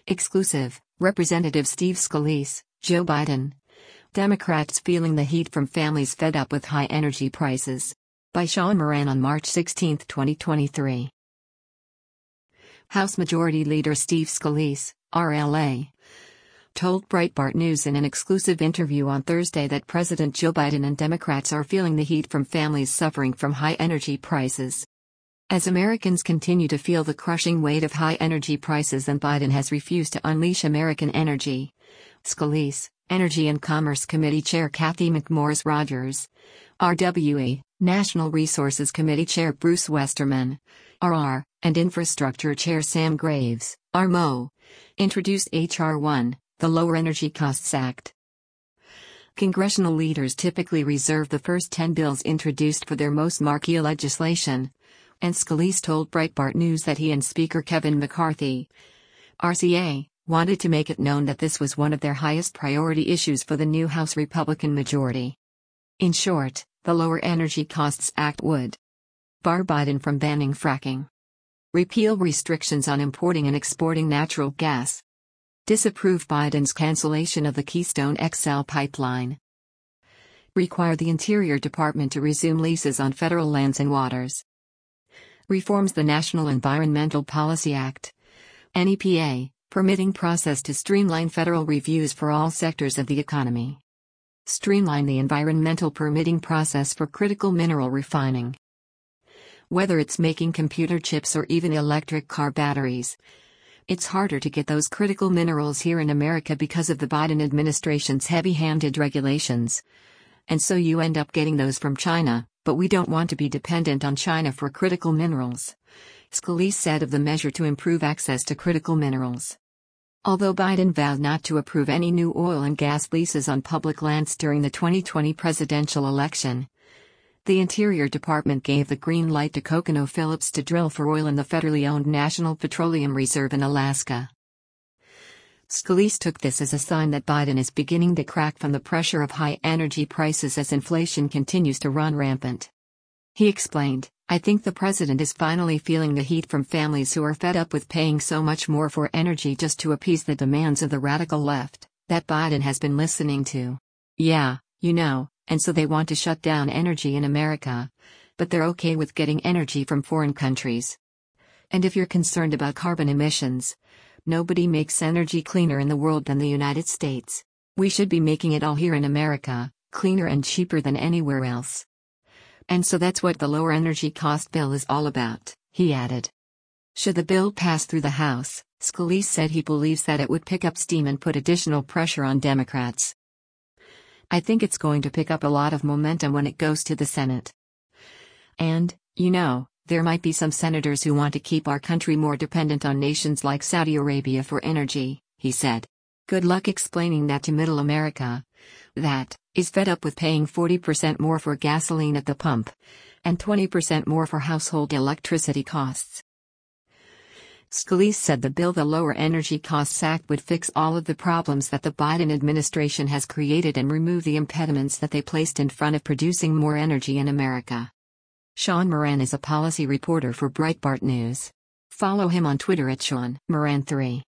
Exclusive, Representative Steve Scalise, Joe Biden. Democrats feeling the heat from families fed up with high energy prices. By Sean Moran on March 16, 2023. House Majority Leader Steve Scalise, RLA, told Breitbart News in an exclusive interview on Thursday that President Joe Biden and Democrats are feeling the heat from families suffering from high energy prices. As Americans continue to feel the crushing weight of high energy prices and Biden has refused to unleash American energy, Scalise, Energy and Commerce Committee Chair Cathy McMorris Rodgers, RWE, National Resources Committee Chair Bruce Westerman, RR, and Infrastructure Chair Sam Graves, RMO, introduced H.R. 1, the Lower Energy Costs Act. Congressional leaders typically reserve the first 10 bills introduced for their most marquee legislation, and Scalise told Breitbart News that he and Speaker Kevin McCarthy, RCA, wanted to make it known that this was one of their highest priority issues for the new House Republican majority. In short, the Lower Energy Costs Act would bar Biden from banning fracking, repeal restrictions on importing and exporting natural gas, disapprove Biden's cancellation of the Keystone XL pipeline, require the Interior Department to resume leases on federal lands and waters, reforms the National Environmental Policy Act, NEPA, permitting process to streamline federal reviews for all sectors of the economy, streamline the environmental permitting process for critical mineral refining. Whether it's making computer chips or even electric car batteries, it's harder to get those critical minerals here in America because of the Biden administration's heavy-handed regulations. And so you end up getting those from China, but we don't want to be dependent on China for critical minerals, Scalise said of the measure to improve access to critical minerals. Although Biden vowed not to approve any new oil and gas leases on public lands during the 2020 presidential election, the Interior Department gave the green light to ConocoPhillips to drill for oil in the federally owned National Petroleum Reserve in Alaska. Scalise took this as a sign that Biden is beginning to crack from the pressure of high energy prices as inflation continues to run rampant. He explained, "I think the president is finally feeling the heat from families who are fed up with paying so much more for energy just to appease the demands of the radical left that Biden has been listening to. Yeah, you know, and so they want to shut down energy in America, but they're okay with getting energy from foreign countries. And if you're concerned about carbon emissions, nobody makes energy cleaner in the world than the United States. We should be making it all here in America, cleaner and cheaper than anywhere else. And so that's what the lower energy cost bill is all about," he added. Should the bill pass through the House, Scalise said he believes that it would pick up steam and put additional pressure on Democrats. "I think it's going to pick up a lot of momentum when it goes to the Senate. And, you know, there might be some senators who want to keep our country more dependent on nations like Saudi Arabia for energy," he said. "Good luck explaining that to Middle America. That is fed up with paying 40% more for gasoline at the pump and 20% more for household electricity costs." Scalise said the bill, the Lower Energy Costs Act, would fix all of the problems that the Biden administration has created and remove the impediments that they placed in front of producing more energy in America. Sean Moran is a policy reporter for Breitbart News. Follow him on Twitter at Sean Moran3.